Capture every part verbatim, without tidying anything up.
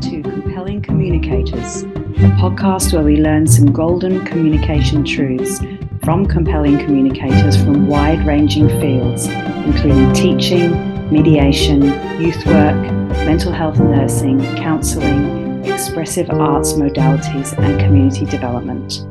to Compelling Communicators, a podcast where we learn some golden communication truths from compelling communicators from wide-ranging fields, including teaching, mediation, youth work, mental health nursing, counselling, expressive arts modalities, and community development.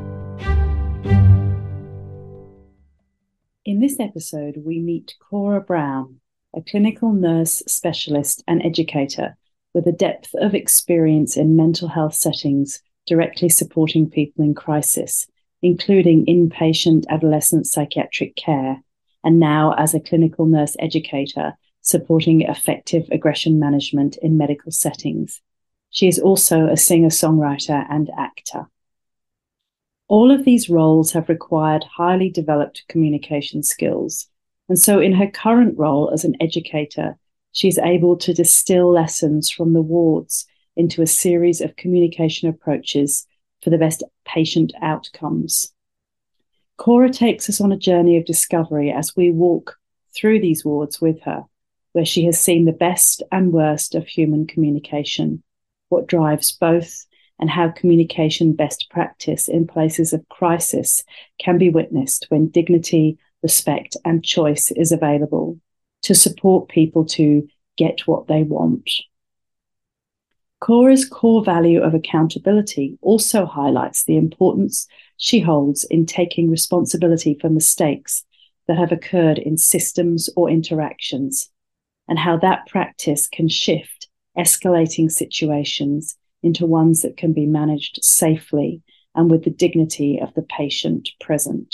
In this episode, we meet Cora Brown, a clinical nurse specialist and educator with a depth of experience in mental health settings directly supporting people in crisis, including inpatient adolescent psychiatric care, and now as a clinical nurse educator supporting effective aggression management in medical settings. She is also a singer-songwriter and actor. All of these roles have required highly developed communication skills, and so in her current role as an educator, she is able to distill lessons from the wards into a series of communication approaches for the best patient outcomes. Cora takes us on a journey of discovery as we walk through these wards with her, where she has seen the best and worst of human communication, what drives both, and how communication best practice in places of crisis can be witnessed when dignity, respect, and choice is available to support people to get what they want. Cora's core value of accountability also highlights the importance she holds in taking responsibility for mistakes that have occurred in systems or interactions, and how that practice can shift escalating situations into ones that can be managed safely and with the dignity of the patient present.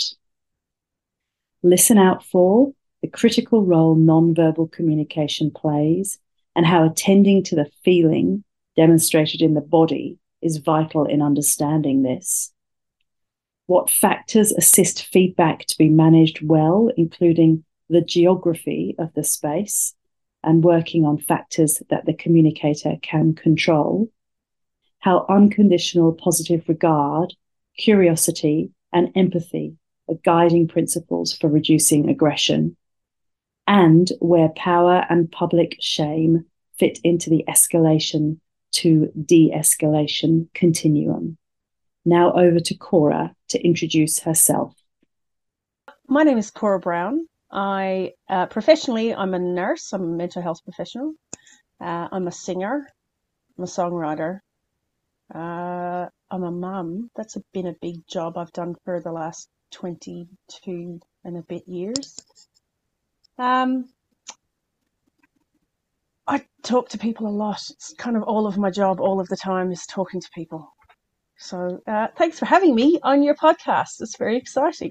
Listen out for the critical role nonverbal communication plays and how attending to the feeling demonstrated in the body is vital in understanding this. What factors assist feedback to be managed well, including the geography of the space and working on factors that the communicator can control. How unconditional positive regard, curiosity, and empathy are guiding principles for reducing aggression, and where power and public shame fit into the escalation to de-escalation continuum. Now over to Cora to introduce herself. My name is Cora Brown. I uh, professionally, I'm a nurse. I'm a mental health professional. Uh, I'm a singer. I'm a songwriter. Uh, I'm a mum. That's a, been a big job I've done for the last twenty-two and a bit years. Um, I talk to people a lot. It's kind of all of my job all of the time is talking to people. So uh, thanks for having me on your podcast. It's very exciting.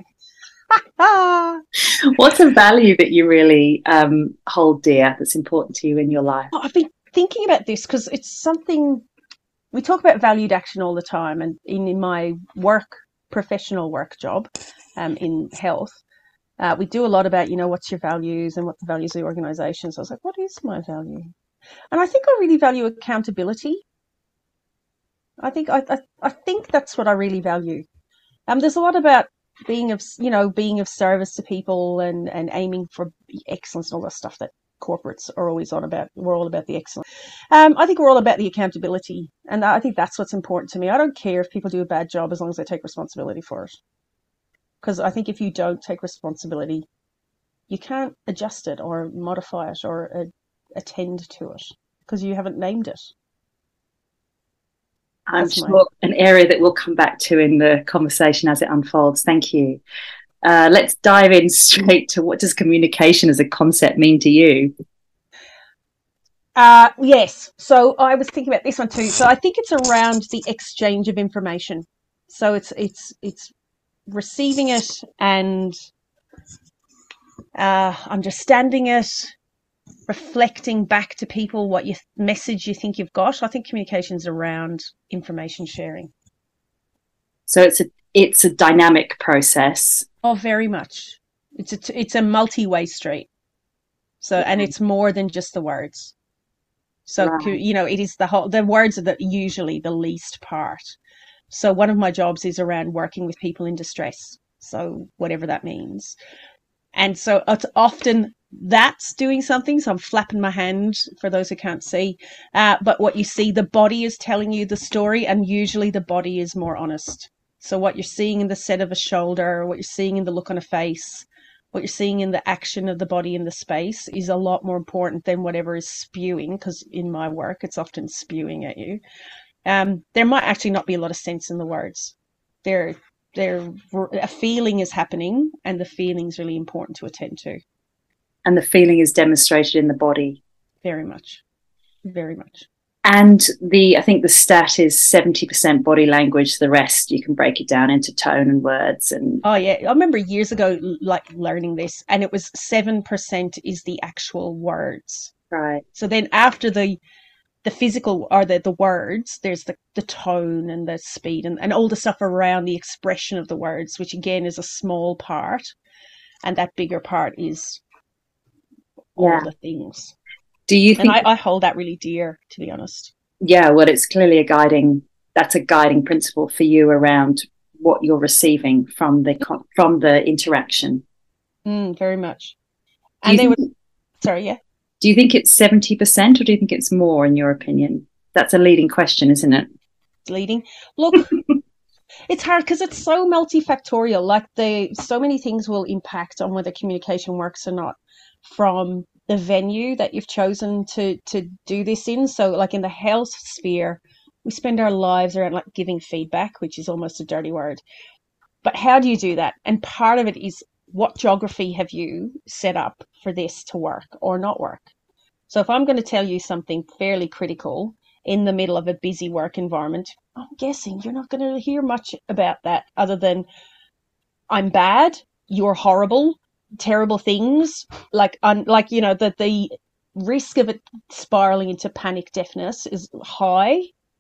What's a value that you really um, hold dear that's important to you in your life? Oh, I've been thinking about this because it's something... We talk about valued action all the time, and in, in my work, professional work job um, in health, uh, we do a lot about, you know, what's your values and what the values of the organisation. So I was like, what is my value? And I think I really value accountability. I think I, I, I think that's what I really value. Um, there's a lot about being of, you know, being of service to people and, and aiming for excellence and all that stuff that corporates are always on about. We're all about the excellence. Um, I think we're all about the accountability, and I think that's what's important to me. I don't care if people do a bad job as long as they take responsibility for it. Because I think if you don't take responsibility, you can't adjust it or modify it or uh, attend to it because you haven't named it. I'm That's sure my... an area that we'll come back to in the conversation as it unfolds. Thank you. Uh, let's dive in straight to what does communication as a concept mean to you? Uh, yes. So I was thinking about this one too. So I think it's around the exchange of information. So it's it's it's receiving it and uh, understanding it, reflecting back to people what you message you think you've got. I think communication's around information sharing. So it's a it's a dynamic process. Oh, very much. It's a it's a multi-way street. So and it's more than just the words. So right. You know, it is the whole. The words are the, usually the least part. So one of my jobs is around working with people in distress. So whatever that means. And so it's often that's doing something. So I'm flapping my hand for those who can't see. Uh, but what you see, the body is telling you the story, and usually the body is more honest. So what you're seeing in the set of a shoulder, what you're seeing in the look on a face, what you're seeing in the action of the body in the space is a lot more important than whatever is spewing, because in my work, it's often spewing at you. Um, there might actually not be a lot of sense in the words. There, there, a feeling is happening, and the feeling is really important to attend to. And the feeling is demonstrated in the body. Very much, very much. And the I think the stat is seventy percent body language. The rest you can break it down into tone and words. And oh yeah, I remember years ago like learning this, and it was seven percent is the actual words. Right. So then after the the physical or the, the words, there's the, the tone and the speed and, and all the stuff around the expression of the words, which again is a small part. And that bigger part is all yeah. the things. Do you think? And I, I hold that really dear, to be honest. Yeah, well, it's clearly a guiding, that's a guiding principle for you around what you're receiving from the, from the interaction. Mm, very much. And they would, sorry, yeah. Do you think it's seventy percent or do you think it's more in your opinion? That's a leading question, isn't it? Leading. Look, it's hard because it's so multifactorial. Like the, so many things will impact on whether communication works or not, from the venue that you've chosen to, to do this in. So like in the health sphere, we spend our lives around like giving feedback, which is almost a dirty word. But how do you do that? And part of it is, what geography have you set up for this to work or not work? So if I'm going to tell you something fairly critical in the middle of a busy work environment, I'm guessing you're not going to hear much about that other than I'm bad, you're horrible, terrible things. Like, un, like you know, that the risk of it spiraling into panic deafness is high.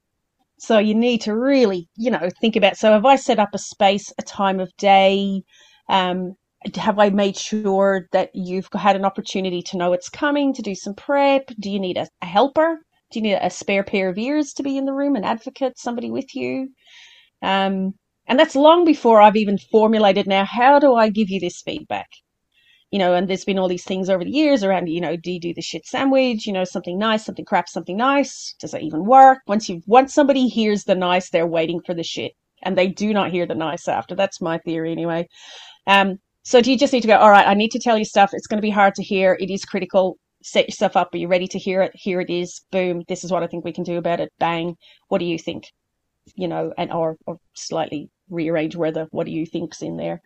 So you need to really, you know, think about, so have I set up a space, a time of day, um, have I made sure that you've had an opportunity to know it's coming, to do some prep? Do you need a, a helper? Do you need a spare pair of ears to be in the room, an advocate, somebody with you? Um, and that's long before I've even formulated now, how do I give you this feedback? You know, and there's been all these things over the years around, you know, do you do the shit sandwich? You know, something nice, something crap, something nice. Does it even work? Once you, once somebody hears the nice, they're waiting for the shit, and they do not hear the nice after. That's my theory anyway. Um, So do you just need to go, all right, I need to tell you stuff. It's going to be hard to hear. It is critical. Set yourself up. Are you ready to hear it? Here it is. Boom. This is what I think we can do about it. Bang. What do you think? You know, and or, or slightly rearrange where the what do you think's in there.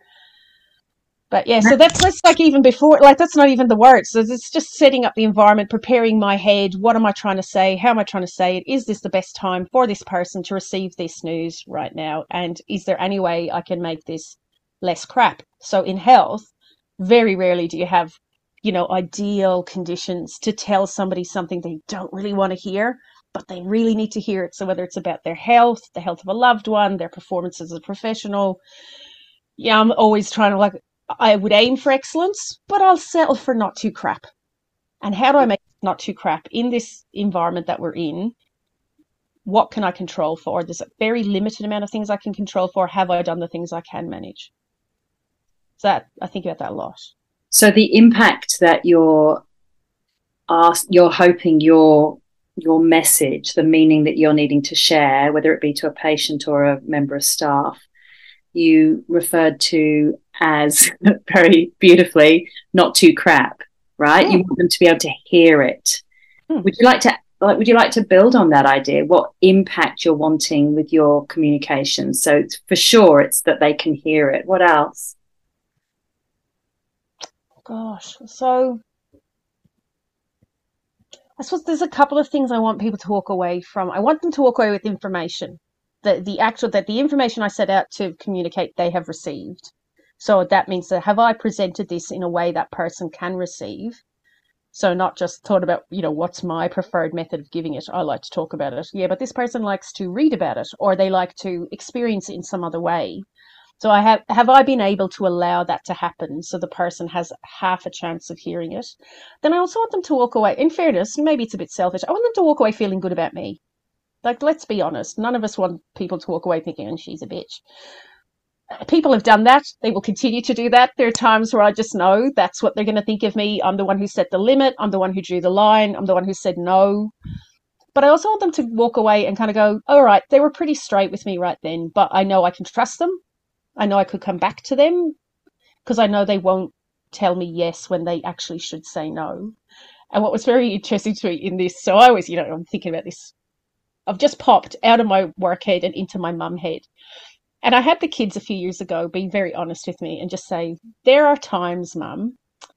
But yeah, so that's, that's like even before, like that's not even the words. So it's just setting up the environment, preparing my head. What am I trying to say? How am I trying to say it? Is this the best time for this person to receive this news right now? And is there any way I can make this less crap? So in health, very rarely do you have, you know, ideal conditions to tell somebody something they don't really want to hear, but they really need to hear it. So whether it's about their health, the health of a loved one, their performance as a professional, yeah, I'm always trying to, like, I would aim for excellence, but I'll settle for not too crap. And how do I make it not too crap in this environment that we're in? What can I control for? There's a very limited amount of things I can control for. Have I done the things I can manage? So that, I think about that a lot. So the impact that you're asked, you're hoping your your message, the meaning that you're needing to share, whether it be to a patient or a member of staff, you referred to as very beautifully, not too crap, right? Mm. You want them to be able to hear it. Mm. Would you like to like would you like to build on that idea? What impact you're wanting with your communication? So it's, for sure it's that they can hear it. What else? Gosh, so I suppose there's a couple of things I want people to walk away from. I want them to walk away with information. The the actual that the information I set out to communicate they have received. So that means that have I presented this in a way that person can receive? So not just thought about, you know, what's my preferred method of giving it? I like to talk about it. Yeah, but this person likes to read about it, or they like to experience it in some other way. So I have have I been able to allow that to happen so the person has half a chance of hearing it? Then I also want them to walk away, in fairness, maybe it's a bit selfish, I want them to walk away feeling good about me. Like, let's be honest, none of us want people to walk away thinking, oh, she's a bitch. people have done that. They will continue to do that. There are times where I just know that's what they're going to think of me. I'm the one who set the limit. I'm the one who drew the line. I'm the one who said no. But I also want them to walk away and kind of go, all right, they were pretty straight with me right then, but I know I can trust them. I know I could come back to them because I know they won't tell me yes when they actually should say no. And what was very interesting to me in this, so I always, you know, I'm thinking about this. I've just popped out of my work head and into my mum head. And I had the kids a few years ago be very honest with me and just say, there are times, Mum,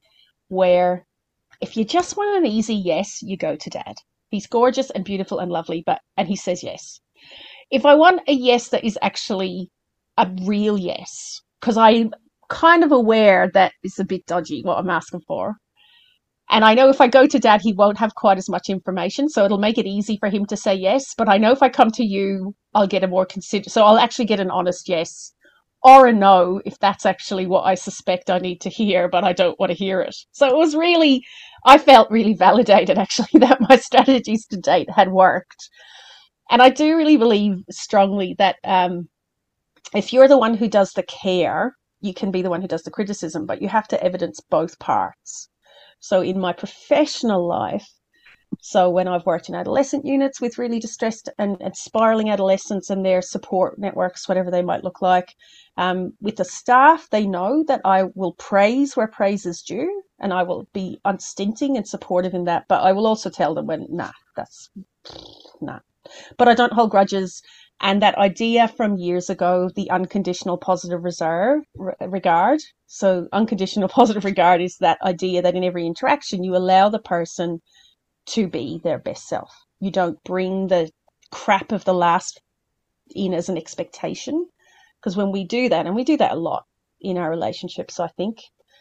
where if you just want an easy yes, you go to Dad. He's gorgeous and beautiful and lovely, but and he says yes. If I want a yes that is actually a real yes, because I'm kind of aware that it's a bit dodgy what I'm asking for. And I know if I go to Dad, he won't have quite as much information, so it'll make it easy for him to say yes. But I know if I come to you, I'll get a more considered, so I'll actually get an honest yes or a no if that's actually what I suspect I need to hear, but I don't want to hear it. So it was really, I felt really validated actually that my strategies to date had worked. And I do really believe strongly that um, if you're the one who does the care, you can be the one who does the criticism, but you have to evidence both parts. So in my professional life, so when I've worked in adolescent units with really distressed and, and spiraling adolescents and their support networks, whatever they might look like, um, with the staff, they know that I will praise where praise is due and I will be unstinting and supportive in that. But I will also tell them when, nah, that's, nah. But I don't hold grudges. And that idea from years ago, the unconditional positive reserve re- regard. So unconditional positive regard is that idea that in every interaction, you allow the person to be their best self. You don't bring the crap of the last in as an expectation. Because when we do that, and we do that a lot in our relationships, I think,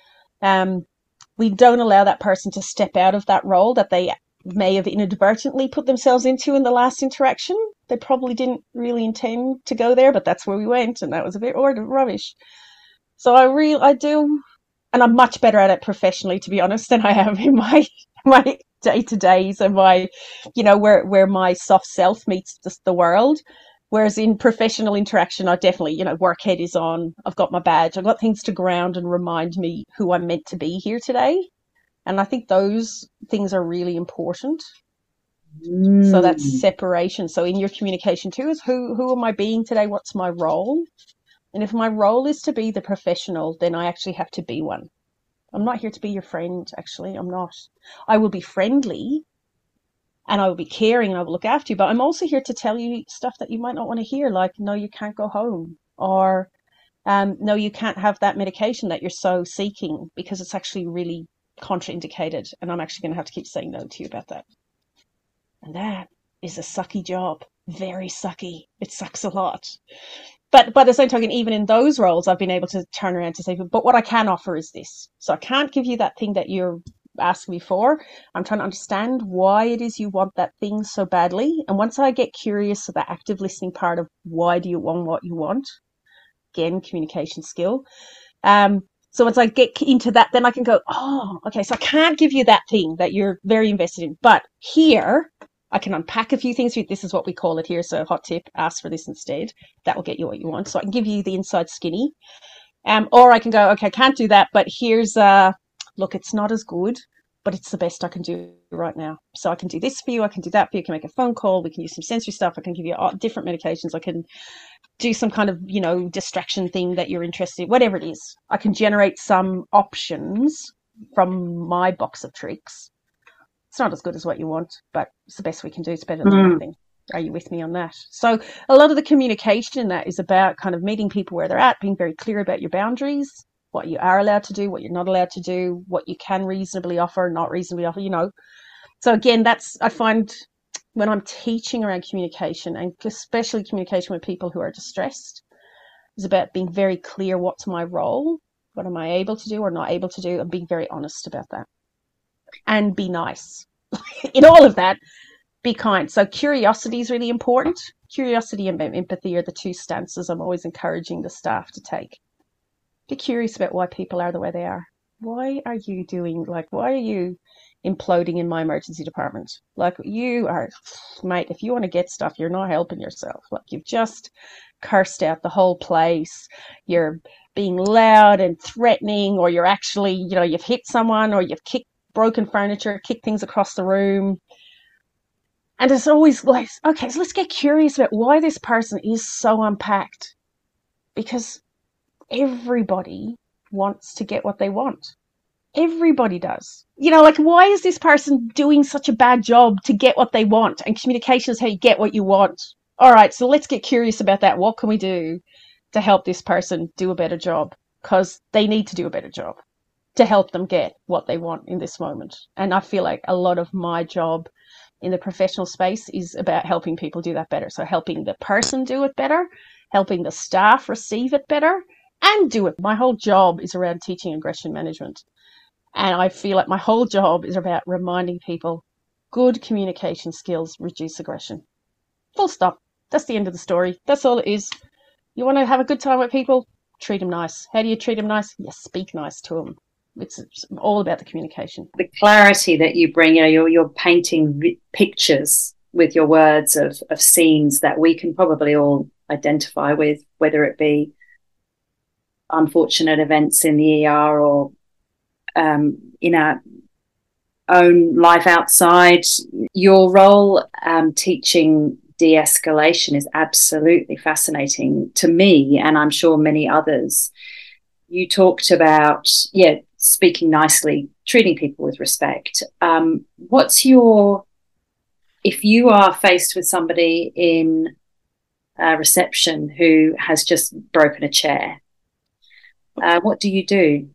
um, we don't allow that person to step out of that role that they may have inadvertently put themselves into in the last interaction. They probably didn't really intend to go there, but that's where we went, and that was a bit rubbish. So I really, I do, and I'm much better at it professionally, to be honest, than I am in my my day-to-days and my, you know, where where my soft self meets the, the world. Whereas in professional interaction, I definitely, you know, work head is on. I've got my badge. I've got things to ground and remind me who I'm meant to be here today. And I think those things are really important. Mm. So that's separation. So in your communication too is who, who am I being today? What's my role? And if my role is to be the professional, then I actually have to be one. I'm not here to be your friend, actually. I'm not. I will be friendly and I will be caring and I will look after you, but I'm also here to tell you stuff that you might not want to hear, like, no, you can't go home, or um, no, you can't have that medication that you're so seeking because it's actually really contraindicated, and I'm actually going to have to keep saying no to you about that. And that is a sucky job. Very sucky. It sucks a lot. But by the same token, even in those roles, I've been able to turn around to say, but what I can offer is this. So I can't give you that thing that you're asking me for. I'm trying to understand why it is you want that thing so badly. And once I get curious, so the active listening part of why do you want what you want, again, communication skill. Um, So once I get into that, then I can go, oh, okay, so I can't give you that thing that you're very invested in. But here, I can unpack a few things. This is what we call it here. So hot tip, ask for this instead. That will get you what you want. So I can give you the inside skinny. Um, or I can go, okay, I can't do that, but here's, uh, look, it's not as good, but it's the best I can do right now. So I can do this for you. I can do that for you. I can make a phone call. We can use some sensory stuff. I can give you different medications. I can do some kind of, you know, distraction thing that you're interested in, whatever it is. I can generate some options from my box of tricks. It's not as good as what you want, but it's the best we can do. It's better than mm. nothing. Are you with me on that? So a lot of the communication in that is about kind of meeting people where they're at, being very clear about your boundaries, what you are allowed to do, what you're not allowed to do, what you can reasonably offer, not reasonably offer, you know. So again, that's, I find when I'm teaching around communication, and especially communication with people who are distressed, is about being very clear what's my role, what am I able to do or not able to do, and being very honest about that. And be nice. In all of that, be kind. So curiosity is really important. Curiosity and empathy are the two stances I'm always encouraging the staff to take. Be curious about why people are the way they are. Why are you doing, like, why are you imploding in my emergency department. Like, you are, mate, if you want to get stuff, you're not helping yourself. Like, you've just cursed out the whole place. You're being loud and threatening, or you're actually, you know, you've hit someone, or you've kicked broken furniture, kicked things across the room. And it's always like, okay, so let's get curious about why this person is so unpacked. Because everybody wants to get what they want. Everybody does. You know, like, why is this person doing such a bad job to get what they want? And communication is how you get what you want. All right, so let's get curious about that. What can we do to help this person do a better job? Because they need to do a better job to help them get what they want in this moment. And I feel like a lot of my job in the professional space is about helping people do that better. So helping the person do it better, helping the staff receive it better, and do it. My whole job is around teaching aggression management. And I feel like my whole job is about reminding people good communication skills reduce aggression. Full stop. That's the end of the story. That's all it is. You want to have a good time with people? Treat them nice. How do you treat them nice? You speak nice to them. It's all about the communication. The clarity that you bring, you know, you're, you're painting pictures with your words of, of scenes that we can probably all identify with, whether it be unfortunate events in the E R or um, in our own life outside. Your role um, teaching de-escalation is absolutely fascinating to me, and I'm sure many others. You talked about, yeah, speaking nicely, treating people with respect. Um, what's your, if you are faced with somebody in a reception who has just broken a chair, uh, what do you do?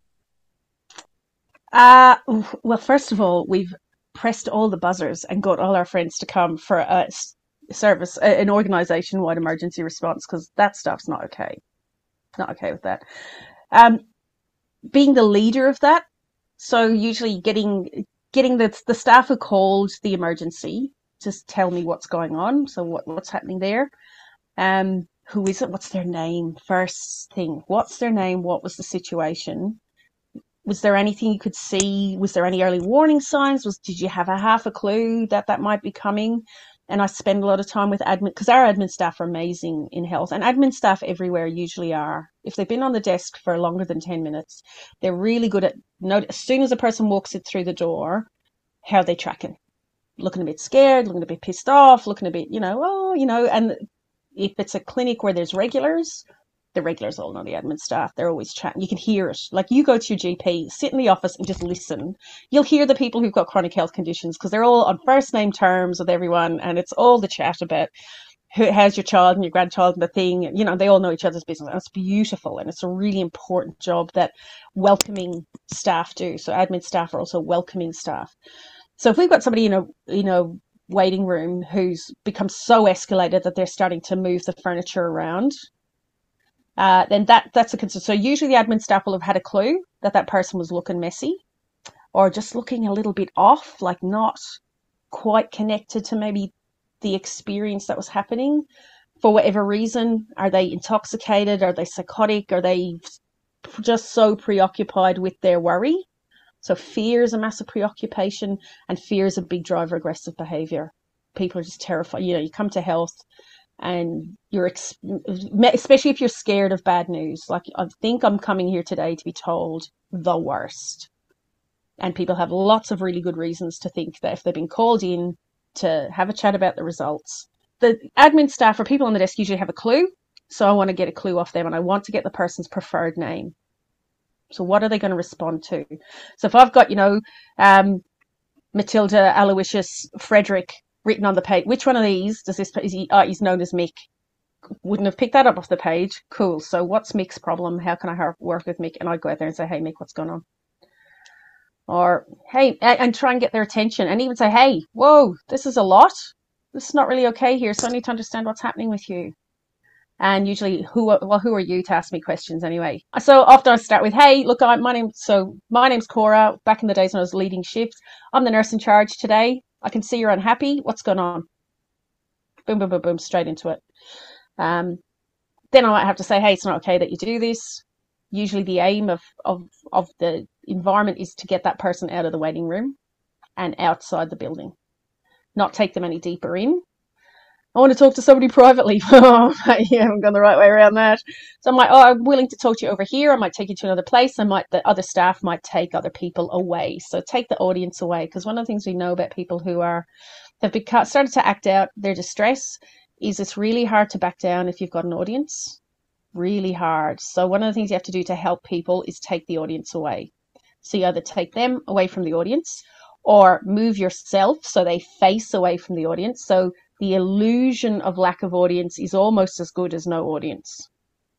Uh, well, first of all, we've pressed all the buzzers and got all our friends to come for a service, an organisation-wide emergency response, because that stuff's not okay. Not okay with that. Um, being the leader of that, so usually getting getting the the staff who called the emergency to tell me what's going on, so what what's happening there. Um, who is it? What's their name? First thing, what's their name? What was the situation? Was there anything you could see? Was there any early warning signs? Was did you have a half a clue that that might be coming? And I spend a lot of time with admin, because our admin staff are amazing in health, and admin staff everywhere usually are. If they've been on the desk for longer than ten minutes, they're really good at, note, as soon as a person walks it through the door, how are they tracking? Looking a bit scared, looking a bit pissed off, looking a bit, you know, oh, you know, and if it's a clinic where there's regulars, the regulars all know the admin staff. They're always chatting. You can hear it. Like, you go to your G P, sit in the office and just listen. You'll hear the people who've got chronic health conditions, because they're all on first name terms with everyone, and it's all the chat about who has your child and your grandchild and the thing. You know, they all know each other's business, and it's beautiful, and it's a really important job that welcoming staff do. So admin staff are also welcoming staff. So if we've got somebody in a, you know, waiting room who's become so escalated that they're starting to move the furniture around, Uh, then that that's a concern. So usually the admin staff will have had a clue that that person was looking messy, or just looking a little bit off, like not quite connected to maybe the experience that was happening for whatever reason. Are they intoxicated? Are they psychotic? Are they just so preoccupied with their worry? So fear is a massive preoccupation, and fear is a big driver of aggressive behavior. People are just terrified. You know, you come to health, and you're, especially if you're scared of bad news, like, I think I'm coming here today to be told the worst. And people have lots of really good reasons to think that if they've been called in to have a chat about the results, the admin staff or people on the desk usually have a clue. So I want to get a clue off them, and I want to get the person's preferred name. So what are they going to respond to? So if I've got, you know, um, Matilda, Aloysius, Frederick written on the page, which one of these does this, is he, oh, he's known as Mick. Wouldn't have picked that up off the page. Cool. So what's Mick's problem? How can I work with Mick? And I'd go out there and say, hey, Mick, what's going on? Or, hey, and try and get their attention, and even say, hey, whoa, this is a lot. This is not really okay here. So I need to understand what's happening with you. And usually, who, well, who are you to ask me questions anyway? So often I start with, hey, look, I, my name, so my name's Cora. Back in the days when I was leading shifts, I'm the nurse in charge today. I can see you're unhappy. What's going on? Boom, boom, boom, boom, straight into it. Um, then I might have to say, hey, it's not okay that you do this. Usually the aim of, of, of the environment is to get that person out of the waiting room and outside the building. Not take them any deeper in. I want to talk to somebody privately. Oh, you haven't gone the right way around that. So I'm like, oh, I'm willing to talk to you over here. I might take you to another place. I might, the other staff might take other people away. So take the audience away. Because one of the things we know about people who are, have become, started to act out their distress is it's really hard to back down if you've got an audience. Really hard. So one of the things you have to do to help people is take the audience away. So you either take them away from the audience or move yourself so they face away from the audience. So the illusion of lack of audience is almost as good as no audience.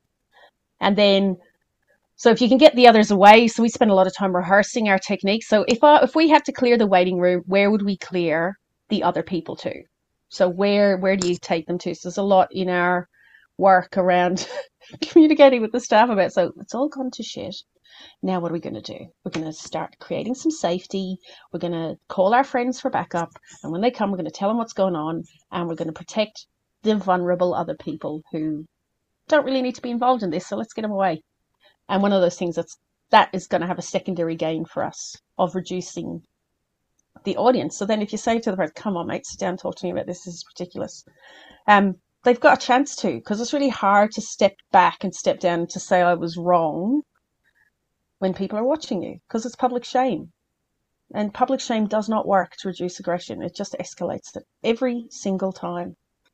And then, so if you can get the others away, so we spend a lot of time rehearsing our technique. So if I, if we had to clear the waiting room, where would we clear the other people to? So where, where do you take them to? So there's a lot in our work around communicating with the staff about, so it's all gone to shit. Now what are we going to do? We're going to start creating some safety. We're going to call our friends for backup. And when they come, we're going to tell them what's going on. And we're going to protect the vulnerable other people who don't really need to be involved in this. So let's get them away. And one of those things that's, that is going to have a secondary gain for us of reducing the audience. So then if you say to the person, come on, mate, sit down and talk to me about this. This is ridiculous. Um, they've got a chance to, because it's really hard to step back and step down to say I was wrong when people are watching you, because it's public shame. And public shame does not work to reduce aggression. It just escalates it every single time.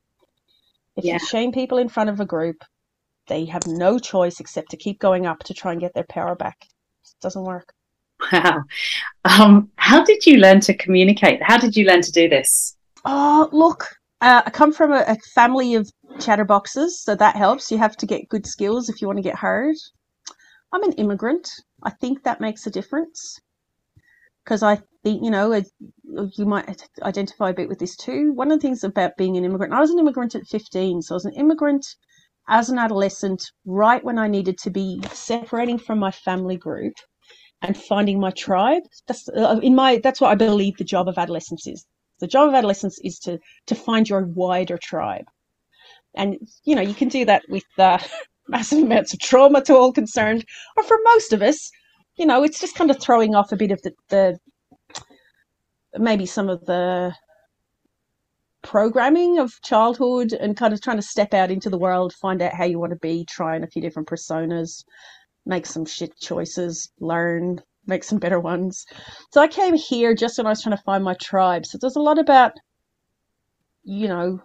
If yeah. you shame people in front of a group, they have no choice except to keep going up to try and get their power back. It doesn't work. Wow. Um, how did you learn to communicate? How did you learn to do this? Oh, look, uh, I come from a, a family of chatterboxes, so that helps. You have to get good skills if you want to get heard. I'm an immigrant. I think that makes a difference, because I think, you know, you might identify a bit with this too. One of the things about being an immigrant, I was an immigrant at fifteen. So I was an immigrant as an adolescent, right when I needed to be separating from my family group and finding my tribe. That's uh, in my, that's what I believe the job of adolescence is. The job of adolescence is to, to find your wider tribe. And, you know, you can do that with, uh, massive amounts of trauma to all concerned, or for most of us, you know, it's just kind of throwing off a bit of the, the maybe some of the programming of childhood and kind of trying to step out into the world, find out how you want to be, trying a few different personas, make some shit choices, learn, make some better ones. So I came here just when I was trying to find my tribe. So there's a lot about, you know,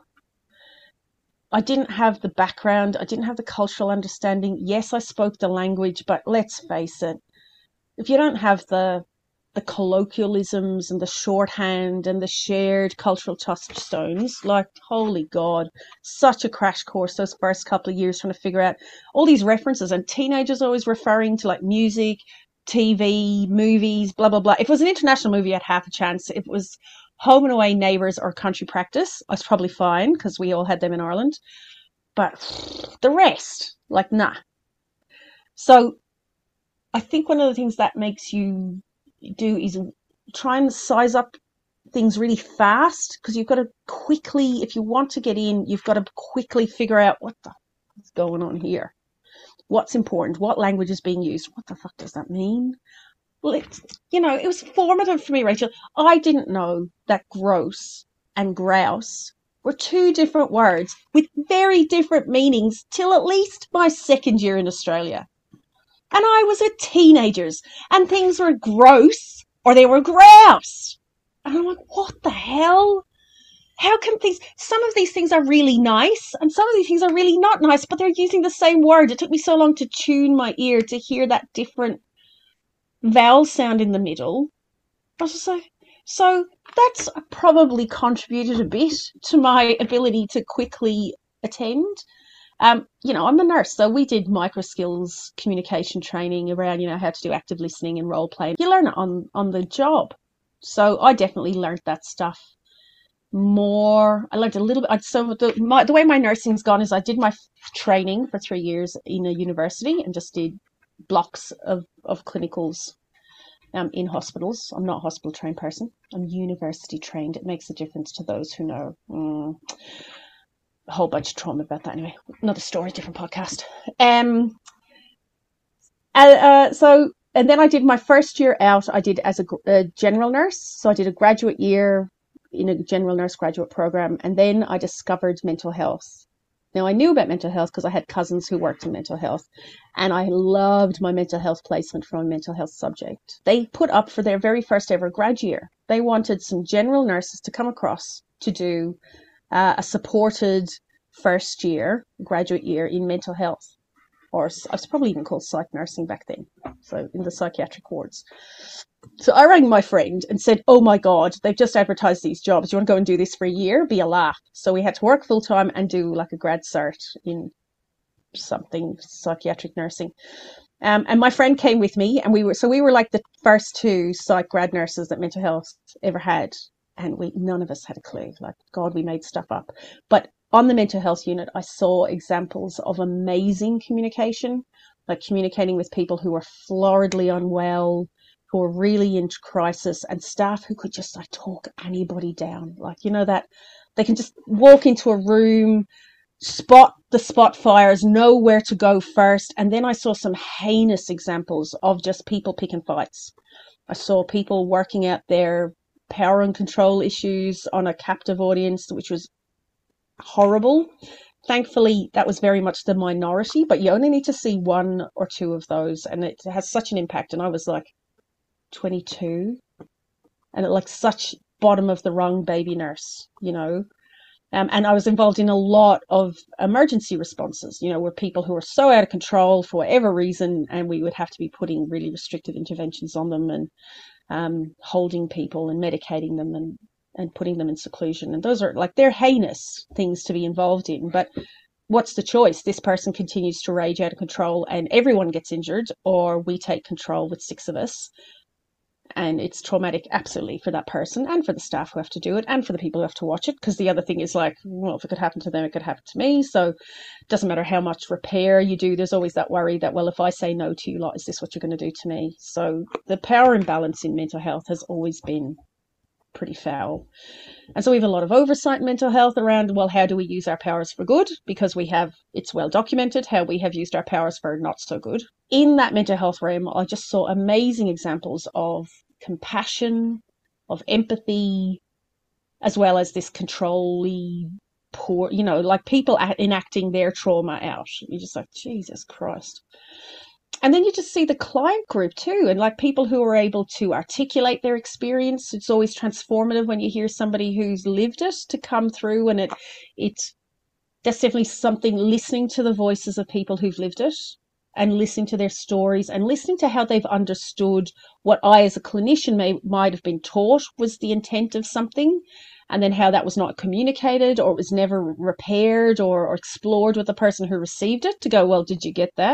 I didn't have the background. I didn't have the cultural understanding. Yes, I spoke the language, but let's face it, if you don't have the the colloquialisms and the shorthand and the shared cultural touchstones, like, holy God, such a crash course those first couple of years trying to figure out all these references, and teenagers always referring to like music, T V, movies, blah, blah, blah. If it was an international movie, I had half a chance. If it was Home and Away, Neighbours or Country Practice, I was probably fine because we all had them in Ireland. But the rest, like, nah. So I think one of the things that makes you do is try and size up things really fast, because you've got to quickly, if you want to get in, you've got to quickly figure out what the what's going on here. What's important? What language is being used? What the fuck does that mean? Well, it's, you know, it was formative for me, Rachel. I didn't know that gross and grouse were two different words with very different meanings till at least my second year in Australia. And I was at teenagers, and things were gross or they were grouse. And I'm like, what the hell? How can things, some of these things are really nice and some of these things are really not nice, but they're using the same word. It took me so long to tune my ear to hear that different vowel sound in the middle. I was just like, so that's probably contributed a bit to my ability to quickly attend. Um, you know, I'm a nurse, so we did micro skills communication training around, you know, how to do active listening and role playing. You learn it on, on the job. So I definitely learned that stuff more. I learned a little bit. So the, my, the way my nursing's gone is I did my training for three years in a university and just did blocks of, of clinicals um, in hospitals. I'm not a hospital trained person. I'm university trained. It makes a difference to those who know. Mm. A whole bunch of trauma about that anyway. Another story, different podcast. Um, uh, uh, so and then I did my first year out, I did as a, a general nurse. So I did a graduate year in a general nurse graduate program. And then I discovered mental health. Now, I knew about mental health because I had cousins who worked in mental health, and I loved my mental health placement from a mental health subject. They put up for their very first ever grad year. They wanted some general nurses to come across to do uh, a supported first year, graduate year in mental health, or I was probably even called psych nursing back then, so in the psychiatric wards. So I rang my friend and said, oh my God, they've just advertised these jobs. Do you want to go and do this for a year? Be a laugh. So we had to work full time and do like a grad cert in something, psychiatric nursing. Um, and my friend came with me, and we were, so we were like the first two psych grad nurses that mental health ever had. And we, none of us had a clue. Like, God, we made stuff up. But on the mental health unit, I saw examples of amazing communication, like communicating with people who were floridly unwell, who were really in crisis, and staff who could just like talk anybody down. Like, you know, that they can just walk into a room, spot the spot fires, know where to go first. And then I saw some heinous examples of just people picking fights. I saw people working out their power and control issues on a captive audience, which was horrible. Thankfully, that was very much the minority, but you only need to see one or two of those, and it has such an impact. And I was like twenty-two, and it, like such bottom of the rung baby nurse, you know. Um, and I was involved in a lot of emergency responses, you know, where people who were so out of control for whatever reason, and we would have to be putting really restrictive interventions on them, and um, holding people and medicating them, and, and putting them in seclusion. And those are like, they're heinous things to be involved in. But what's the choice? This person continues to rage out of control and everyone gets injured, or we take control with six of us. And it's traumatic, absolutely, for that person and for the staff who have to do it and for the people who have to watch it. Because the other thing is like, well, if it could happen to them, it could happen to me. So it doesn't matter how much repair you do. There's always that worry that, well, if I say no to you lot, is this what you're going to do to me? So the power imbalance in mental health has always been pretty foul. And so we have a lot of oversight in mental health around, well, how do we use our powers for good? Because we have, it's well documented how we have used our powers for not so good. In that mental health realm, I just saw amazing examples of compassion, of empathy, as well as this control-y, poor, you know, like people enacting their trauma out. You're just like, Jesus Christ. And then you just see the client group too, and like people who are able to articulate their experience. It's always transformative when you hear somebody who's lived it to come through, and it, it's, that's definitely something, listening to the voices of people who've lived it and listening to their stories and listening to how they've understood what I as a clinician may, might have been taught was the intent of something, and then how that was not communicated or it was never repaired or, or explored with the person who received it to go, well, did you get that?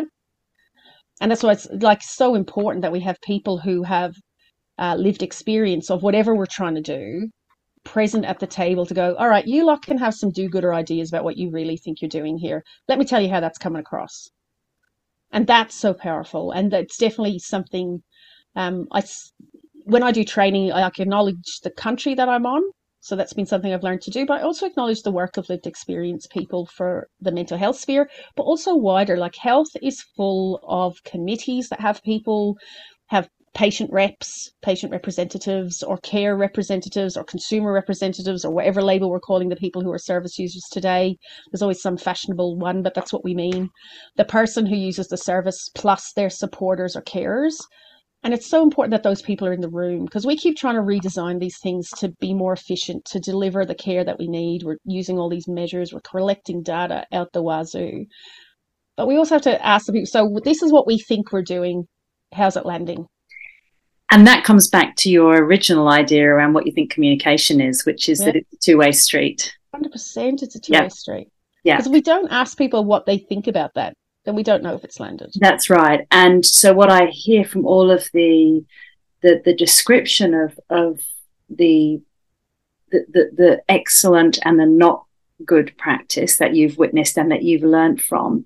And that's why it's like so important that we have people who have uh, lived experience of whatever we're trying to do present at the table to go, all right, you lot can have some do-gooder ideas about what you really think you're doing here. Let me tell you how that's coming across. And that's so powerful. And that's definitely something um, I, when I do training, I acknowledge the country that I'm on. So that's been something I've learned to do, but I also acknowledge the work of lived experience people for the mental health sphere, but also wider. Like health is full of committees that have people, have patient reps, patient representatives, or care representatives, or consumer representatives, or whatever label we're calling the people who are service users today. There's always some fashionable one, but that's what we mean. The person who uses the service plus their supporters or carers. And it's so important that those people are in the room, because we keep trying to redesign these things to be more efficient, to deliver the care that we need. We're using all these measures. We're collecting data out the wazoo. But we also have to ask the people, so this is what we think we're doing. How's it landing? And that comes back to your original idea around what you think communication is, which is yeah. that it's a two-way street. one hundred percent it's a two-way yeah. street. Yeah. Because if we don't ask people what they think about that, then we don't know if it's landed. That's right. And so what I hear from all of the the, the description of of the, the the the excellent and the not good practice that you've witnessed and that you've learned from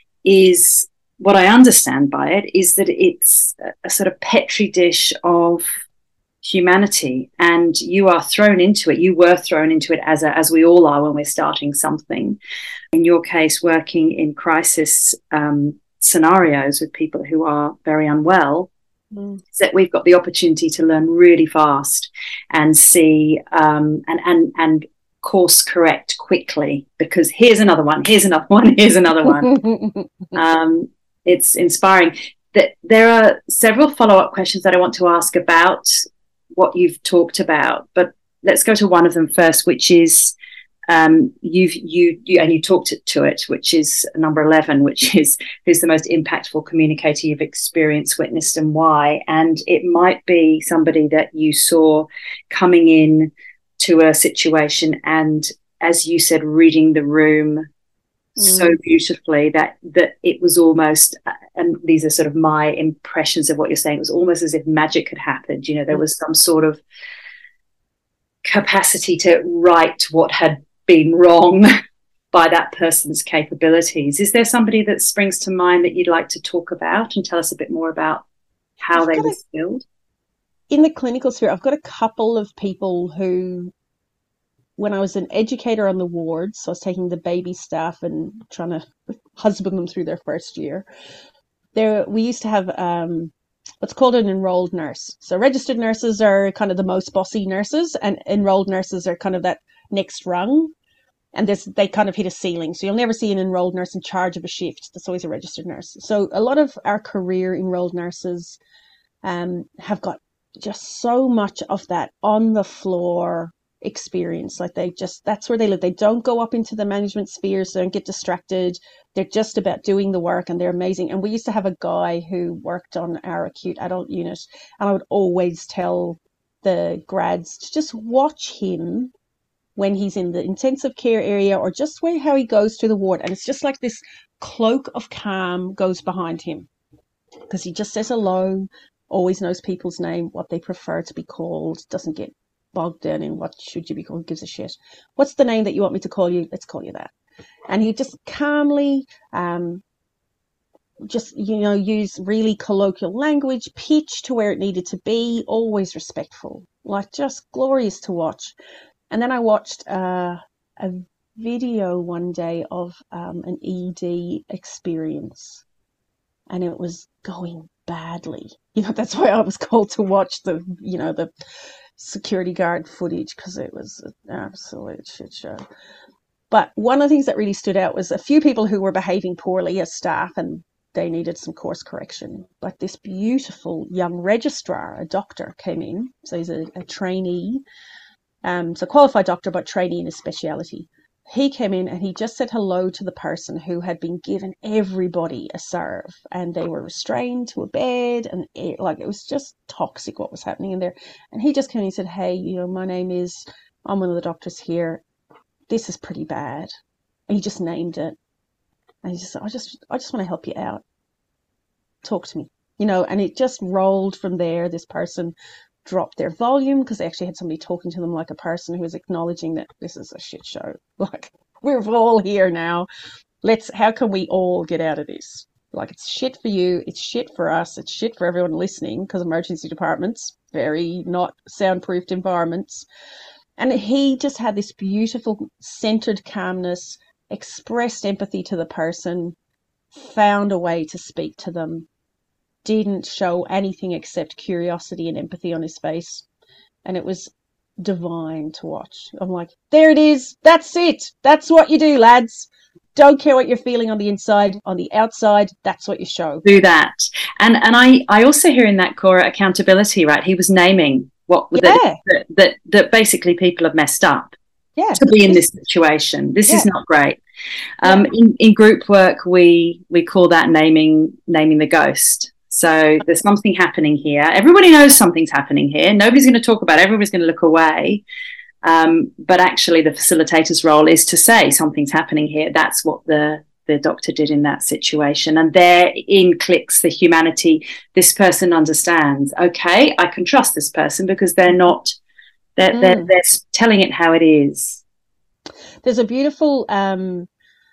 is, what I understand by it is that it's a sort of petri dish of humanity, and you are thrown into it. You were thrown into it as a, as we all are when we're starting something. In your case, working in crisis um, scenarios with people who are very unwell, Mm. is that we've got the opportunity to learn really fast and see um, and and and course correct quickly, because here's another one, here's another one, here's another one. um, it's inspiring. That there are several follow-up questions that I want to ask about what you've talked about, but let's go to one of them first, which is um, you've you, you and you talked to it, which is number eleven, which is who's the most impactful communicator you've experienced, witnessed, and why. And it might be somebody that you saw coming in to a situation and, as you said, reading the room so beautifully that that it was almost, and these are sort of my impressions of what you're saying, it was almost as if magic had happened. You know, there was some sort of capacity to right what had been wrong by that person's capabilities. Is there somebody that springs to mind that you'd like to talk about and tell us a bit more about how I've they were skilled? In the clinical sphere, I've got a couple of people who, when I was an educator on the wards, so I was taking the baby staff and trying to husband them through their first year. There, we used to have um, what's called an enrolled nurse. So registered nurses are kind of the most bossy nurses, and enrolled nurses are kind of that next rung. And there's, they kind of hit a ceiling. So you'll never see an enrolled nurse in charge of a shift. That's always a registered nurse. So a lot of our career enrolled nurses um, have got just so much of that on the floor experience. Like they just, that's where they live. They don't go up into the management spheres. They don't get distracted. They're just about doing the work, and they're amazing. And we used to have a guy who worked on our acute adult unit, and I would always tell the grads to just watch him when he's in the intensive care area, or just where how he goes to the ward. And it's just like this cloak of calm goes behind him, because he just says hello, always knows people's name, what they prefer to be called, doesn't get bogged down in what should you be called, gives a shit. What's the name that you want me to call you? Let's call you that. And he just calmly, um, just, you know, use really colloquial language, pitch to where it needed to be, always respectful, like just glorious to watch. And then I watched uh, a video one day of um, an E D experience, and it was going badly. You know, that's why I was called to watch the, you know, the security guard footage, because it was an absolute shit show. But one of the things that really stood out was a few people who were behaving poorly as staff, and they needed some course correction. But this beautiful young registrar, a doctor, came in. So he's a, a trainee. Um, so qualified doctor, but trainee in his speciality. He came in and he just said hello to the person who had been given everybody a serve, and they were restrained to a bed, and it, like it was just toxic what was happening in there. And he just came in and said, "Hey, you know, my name is, I'm one of the doctors here. This is pretty bad." And he just named it. And he just said, I just, I just want to help you out. Talk to me, you know. And it just rolled from there. This person dropped their volume because they actually had somebody talking to them like a person who was acknowledging that this is a shit show. Like, we're all here now. Let's, how can we all get out of this? Like, it's shit for you. It's shit for us. It's shit for everyone listening, because emergency departments, very not soundproofed environments. And he just had this beautiful centered calmness, expressed empathy to the person, found a way to speak to them, didn't show anything except curiosity and empathy on his face. And it was divine to watch. I'm like, there it is. That's it. That's what you do, lads. Don't care what you're feeling on the inside. On the outside, that's what you show. Do that. And and I, I also hear in that, Cora, accountability, right? He was naming what Yeah. that, that, that, that basically people have messed up Yeah. to be in this situation. This Yeah. is not great. Um, Yeah. in, in group work, we we call that naming naming the ghost. So there's something happening here. Everybody knows something's happening here. Nobody's going to talk about it. Everybody's going to look away. Um, but actually the facilitator's role is to say something's happening here. That's what the, the doctor did in that situation. And therein clicks the humanity. This person understands, okay, I can trust this person because they're not, they're, mm. they're, they're telling it how it is. There's a beautiful um,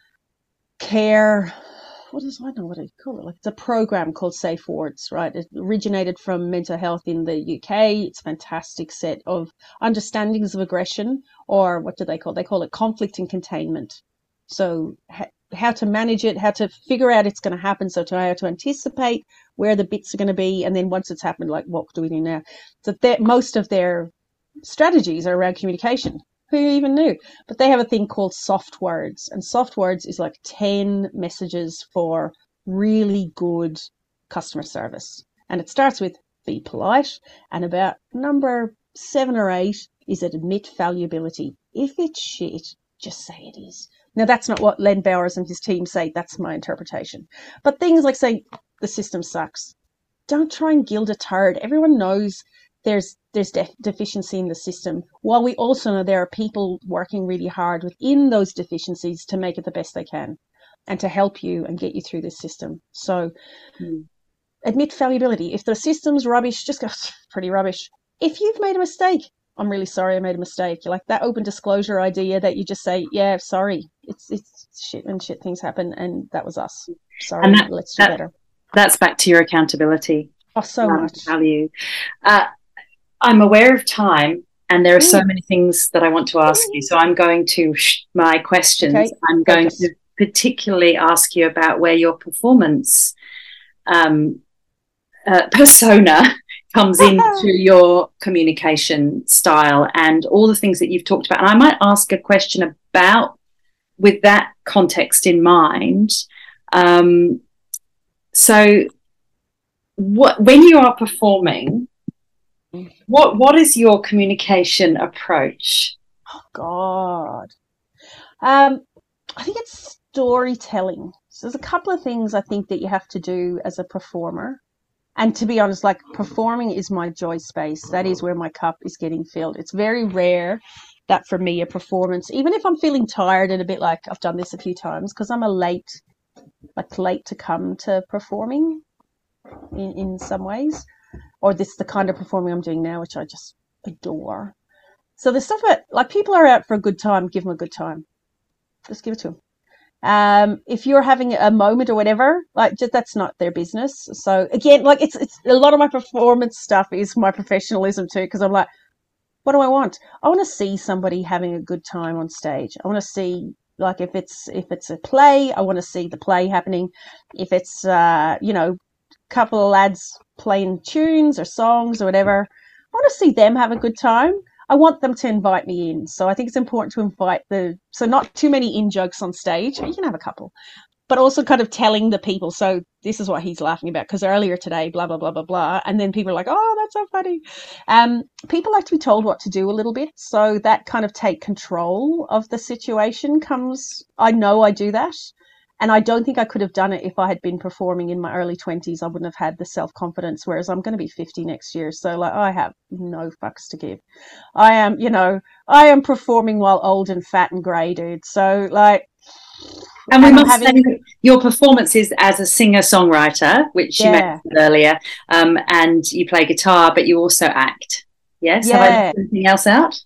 care... What is, I don't know what I call it. Like, it's a program called Safe Wards, right? It originated from mental health in the U K. It's a fantastic set of understandings of aggression, or what do they call it? They call it conflict and containment. So ha- how to manage it, how to figure out it's going to happen, so to how to anticipate where the bits are going to be, and then once it's happened, like, what do we do now? So most of their strategies are around communication. Who even knew? But they have a thing called soft words, and soft words is like ten messages for really good customer service. And it starts with be polite, and about number seven or eight is admit fallibility. If it's shit, just say it is. Now, that's not what Len Bowers and his team say. That's my interpretation. But things like saying the system sucks. Don't try and gild a turd. Everyone knows there's there's def- deficiency in the system, while we also know there are people working really hard within those deficiencies to make it the best they can and to help you and get you through this system. So mm. admit fallibility. If the system's rubbish, just go, pretty rubbish. If you've made a mistake, I'm really sorry I made a mistake. Like that open disclosure idea that you just say, yeah, sorry, it's it's shit and shit things happen, and that was us. Sorry, and that, let's do that, better. That's back to your accountability. Oh, so um, much. Value. Uh, I'm aware of time, and there are mm. so many things that I want to ask mm. you. So I'm going to sh- my questions. Okay. I'm going Focus. to particularly ask you about where your performance um, uh, persona comes into your communication style and all the things that you've talked about. And I might ask a question about, with that context in mind. Um, so what, when you are performing, what what is your communication approach? Oh, God. Um, I think it's storytelling. So there's a couple of things I think that you have to do as a performer. And to be honest, like performing is my joy space. That is where my cup is getting filled. It's very rare that for me a performance, even if I'm feeling tired and a bit like I've done this a few times, because I'm a late, like late to come to performing in, in some ways. Or this is the kind of performing I'm doing now, which I just adore. So the stuff that, like, people are out for a good time, give them a good time. Just give it to them. Um, if you're having a moment or whatever, like, just, that's not their business. So again, like, it's it's a lot of my performance stuff is my professionalism too, because I'm like, what do I want? I want to see somebody having a good time on stage. I want to see, like, if it's if it's a play, I want to see the play happening. If it's uh, you know, couple of lads playing tunes or songs or whatever, I want to see them have a good time. I want them to invite me in. So I think it's important to invite the, so not too many in jokes on stage. You can have a couple, but also kind of telling the people, so this is what he's laughing about because earlier today, blah, blah, blah, blah, blah. And then people are like, oh, that's so funny. Um, people like to be told what to do a little bit. So that kind of take control of the situation comes, I know I do that. And I don't think I could have done it if I had been performing in my early twenties. I wouldn't have had the self-confidence, whereas I'm going to be fifty next year. So, like, I have no fucks to give. I am, you know, I am performing while old and fat and grey, dude. So, like... And we and must having... say your performance is as a singer-songwriter, which you yeah. mentioned earlier, um, and you play guitar, but you also act. Yes? Yeah. Have I left anything else out?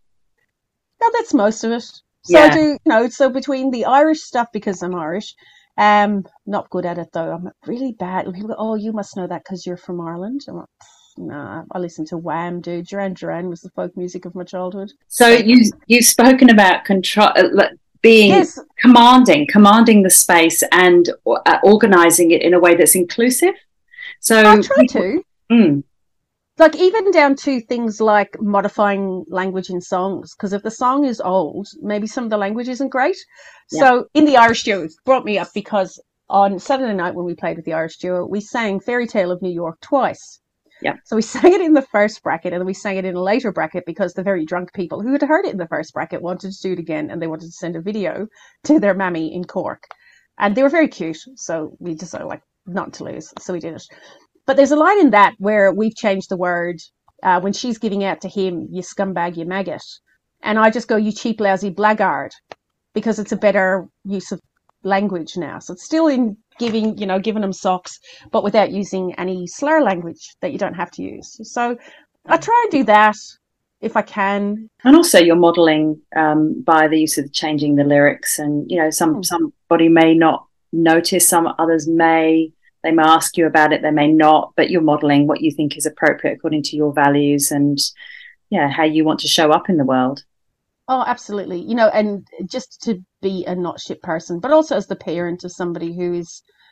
No, that's most of it. So yeah. I do, you know, so between the Irish stuff, because I'm Irish, Um, not good at it though. I'm really bad. People go, "Oh, you must know that because you're from Ireland." I'm like, nah. I listen to Wham, dude. Duran Duran was the folk music of my childhood. So you you've spoken about control, uh, being yes. commanding, commanding the space and uh, organising it in a way that's inclusive. So I try people, to. Mm. Like even down to things like modifying language in songs, because if the song is old, maybe some of the language isn't great. Yeah. So in the Irish Duo, it brought me up because on Saturday night when we played with the Irish Duo, we sang Fairy Tale of New York twice. Yeah. So we sang it in the first bracket and then we sang it in a later bracket because the very drunk people who had heard it in the first bracket wanted to do it again and they wanted to send a video to their mammy in Cork. And they were very cute, so we decided like not to lose, so we did it. But there's a line in that where we've changed the word uh, when she's giving out to him, you scumbag, you maggot. And I just go, you cheap, lousy blackguard, because it's a better use of language now. So it's still in giving, you know, giving them socks, but without using any slur language that you don't have to use. So I try and do that if I can. And also you're modelling um, by the use of changing the lyrics. And, you know, some mm. somebody may not notice, some others may. They may ask you about it, they may not, but you're modelling what you think is appropriate according to your values and, yeah, how you want to show up in the world. Oh, absolutely. You know, and just to be a not shit person, but also as the parent of somebody who is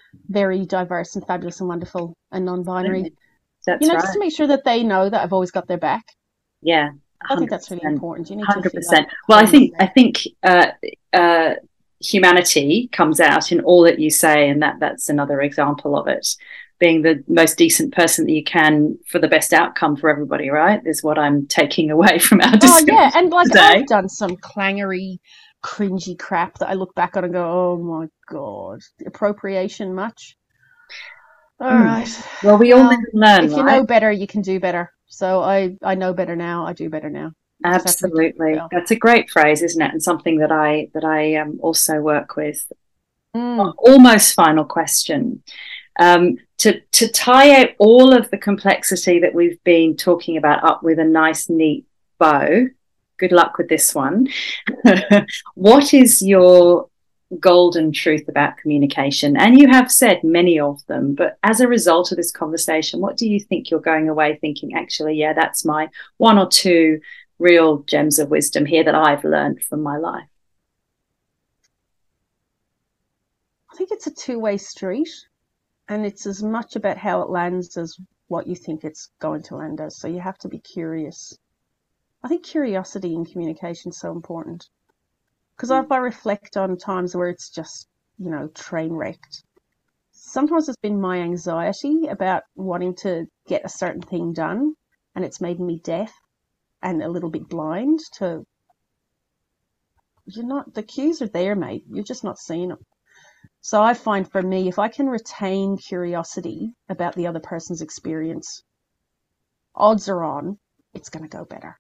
very diverse and fabulous and wonderful and non-binary. That's you know, right. just to make sure that they know that I've always got their back. Yeah, I think that's really important. You need one hundred percent. to feel like well, I think I think uh, uh, humanity comes out in all that you say, and that that's another example of it. Being the most decent person that you can for the best outcome for everybody, right? Is what I'm taking away from our discussion. Oh yeah, and like today. I've done some clangery, cringy crap that I look back on and go, "Oh my god, appropriation much." All mm. right. Well, we well, all live and learn. If you right? know better, you can do better. So I, I know better now. I do better now. Absolutely, that's a great phrase, isn't it? And something that I that I um, also work with. Mm. Almost final question. Um, to to tie out all of the complexity that we've been talking about up with a nice, neat bow. Good luck with this one. What is your golden truth about communication? And you have said many of them, but as a result of this conversation, what do you think you're going away thinking, actually, yeah, that's my one or two real gems of wisdom here that I've learned from my life? I think it's a two-way street, and it's as much about how it lands as what you think it's going to land as. So you have to be curious. I think curiosity in communication is so important. Because if I reflect on times where it's just, you know, train wrecked, sometimes it's been my anxiety about wanting to get a certain thing done, and it's made me deaf and a little bit blind to, you're not, the cues are there, mate. You're just not seeing them. So I find for me, if I can retain curiosity about the other person's experience, odds are on it's going to go better.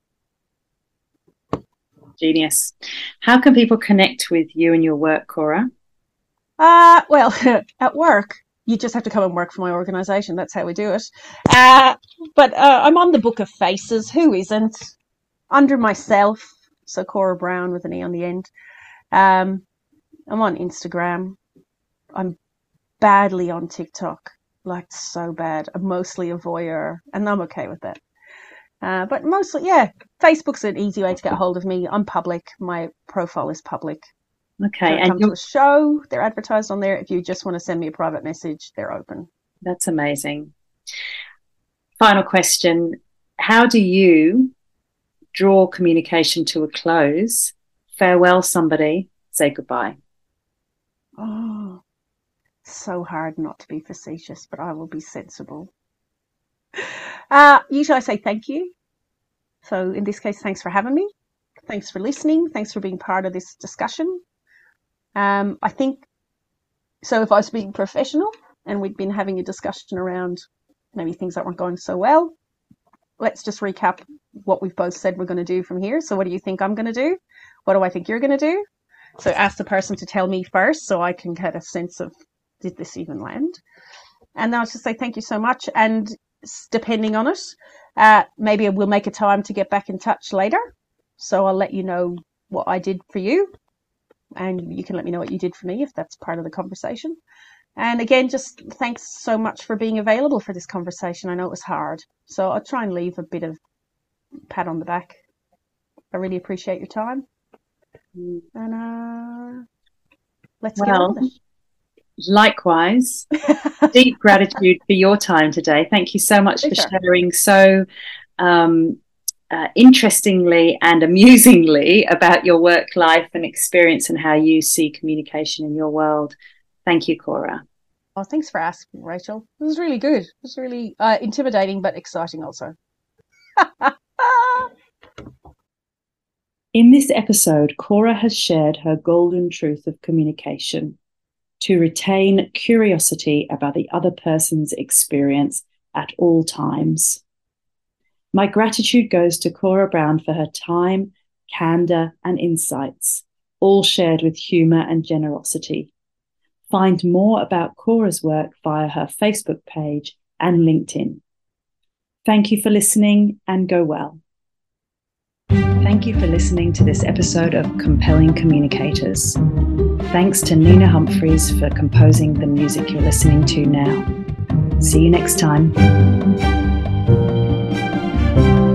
Genius. How can people connect with you and your work, Cora? Uh, well, at work, you just have to come and work for my organisation. That's how we do it. Uh, but uh, I'm on the Book of Faces. Who isn't? Under myself, so Cora Brown with an E on the end. Um, I'm on Instagram. I'm badly on TikTok, like so bad. I'm mostly a voyeur, and I'm okay with that. Uh, but mostly, yeah, Facebook's an easy way to get hold of me. I'm public. My profile is public. Okay. So and come to a show, they're advertised on there. If you just want to send me a private message, they're open. That's amazing. Final question. How do you draw communication to a close, farewell somebody, say goodbye? Oh, so hard not to be facetious, but I will be sensible. Uh, usually I say thank you. So in this case, thanks for having me. Thanks for listening. Thanks for being part of this discussion. Um, I think, so if I was being professional and we'd been having a discussion around maybe things that weren't going so well, let's just recap what we've both said we're going to do from here. So what do you think I'm going to do? What do I think you're going to do? So ask the person to tell me first so I can get a sense of, did this even land? And then I'll just say thank you so much. And depending on it, uh, maybe we'll make a time to get back in touch later. So I'll let you know what I did for you, and you can let me know what you did for me if that's part of the conversation. And again, just thanks so much for being available for this conversation. I know it was hard, so I'll try and leave a bit of pat on the back. I really appreciate your time. Mm. And uh, let's well, get on with it. Likewise, deep gratitude for your time today. Thank you so much for sharing so um, uh, interestingly and amusingly about your work life and experience and how you see communication in your world. Thank you, Cora. Oh, thanks for asking, Rachel. It was really good. It was really uh, intimidating but exciting also. In this episode, Cora has shared her golden truth of communication: to retain curiosity about the other person's experience at all times. My gratitude goes to Cora Brown for her time, candor, and insights, all shared with humor and generosity. Find more about Cora's work via her Facebook page and LinkedIn. Thank you for listening, and go well. Thank you for listening to this episode of Compelling Communicators. Thanks to Nina Humphreys for composing the music you're listening to now. See you next time.